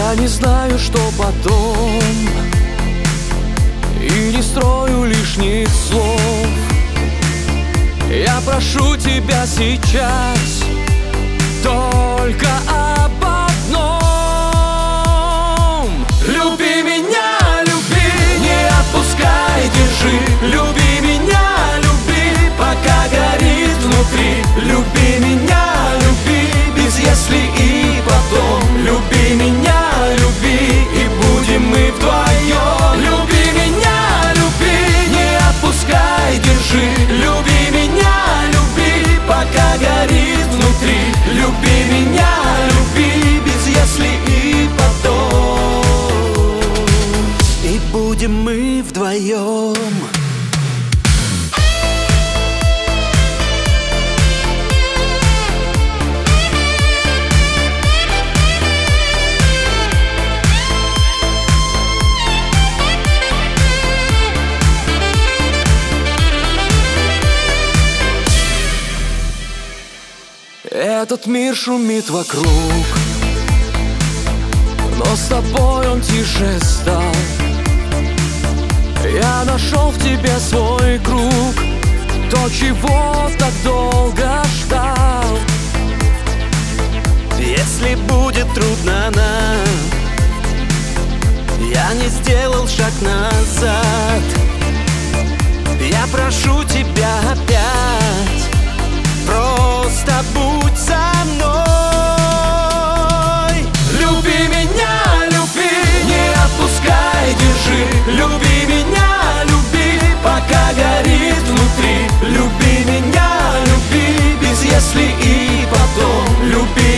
Я не знаю, что потом, и не строю лишних слов. Я прошу тебя сейчас только об одном. Люби меня, люби, не отпускай, держи. Люби меня, люби, пока горит внутри. Люби меня, люби, без если и потом. Люби меня, люби, и будем мы вдвоем. Люби меня, люби, не отпускай, держи. Люби меня, люби, пока горит внутри. Люби меня, люби, без если и потом. И будем мы вдвоем. Этот мир шумит вокруг, но с тобой он тише стал. Я нашел в тебе свой круг, то, чего так долго ждал. Если будет трудно нам, я не сделал шаг назад. Я прошу тебя опять, просто будь со мной. Люби меня, люби, не отпускай, держи. Люби меня, люби, пока горит внутри. Люби меня, люби, без если и потом. Люби